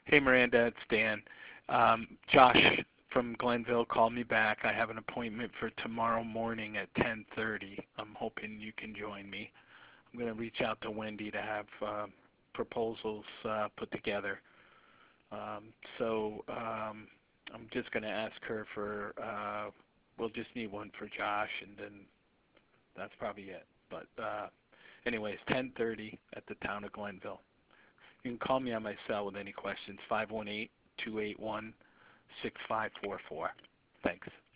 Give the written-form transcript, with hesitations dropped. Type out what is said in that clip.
Hey, Miranda, it's Dan. Josh from Glenville called me back. I have an appointment for tomorrow morning at 10:30. I'm hoping you can join me. I'm going to reach out to Wendy to have proposals put together. I'm just going to ask her for, we'll just need one for Josh, and then that's probably it. But anyways, 10:30 at the town of Glenville. You can call me on my cell with any questions, 518-281-6544. Thanks.